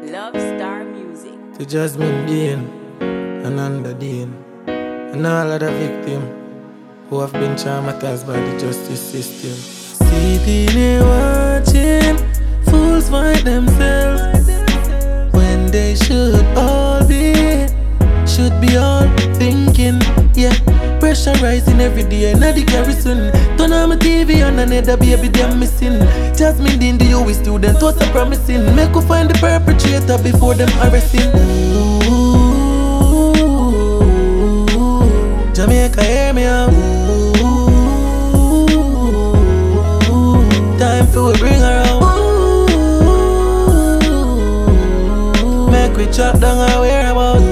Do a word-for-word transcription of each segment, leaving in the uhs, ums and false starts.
Love Star Music. To Jasmine Dean, Ananda Dean, and all other victims who have been traumatized by the justice system. Sitting here watching fools fight themselves when they should all be, should be all thinking, yeah. Pressure rising every day in the garrison. Turn on my T V and another baby them missing. Jasmine Dean, the U E student, was so promising. Make we find the perpetrator before them arrest him. Ooh, Jamaica, hear me out. Ooh, time for we bring her out. Ooh, make we chop down our whereabouts.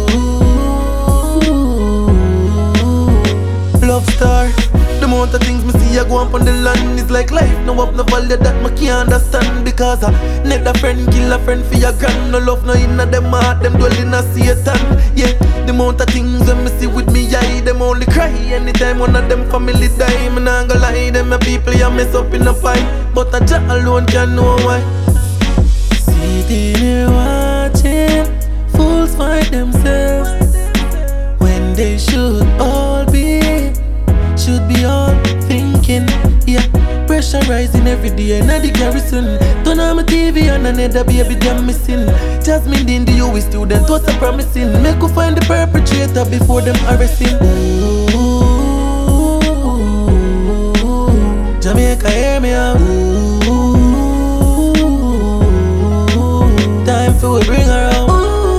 Love Star. The amount of things me see I go up on the land is like life. No up, no value that me can't understand. Because I net a friend, kill a friend for your grand. No love, no inna them heart, them dwell in a Satan. Yeah, the amount of things when me see with me eye, them only cry anytime one of them family die. Me nah gonna lie, them my people ya mess up in a fight. But a Jah alone can know why. Sitting here watching fools fight themselves when they should all be, should be all thinking, yeah. Pressure rising every day in the garrison. Turn on my T V and another baby them missing. Jasmine Dean, the U E student, was so promising. Make we find the perpetrator before them arrest him. Ooh, Jamaica, hear me out. Ooh, time for we bring her out.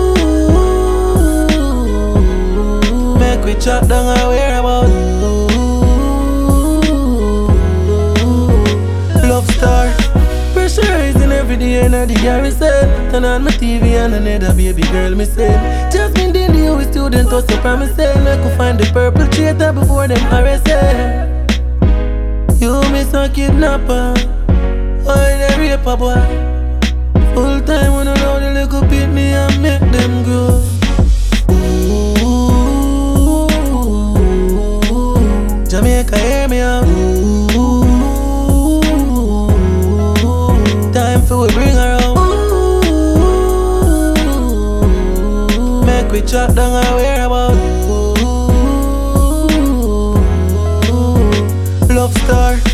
Ooh, make we chop down our whereabouts. Star. Pressure rising every day in the garrison. Turn on my T V and another baby girl missing. Jasmine Dean, the U E student, was so promising. I could find the perpetrator before them arrest him. You miss a kidnapper, or the raper boy. Full time when I know the little beat me and make them grow. Ooh, Jamaica, hear me out. We bring her out. Ooh, make we chop down our whereabouts. Ooh, Love Star.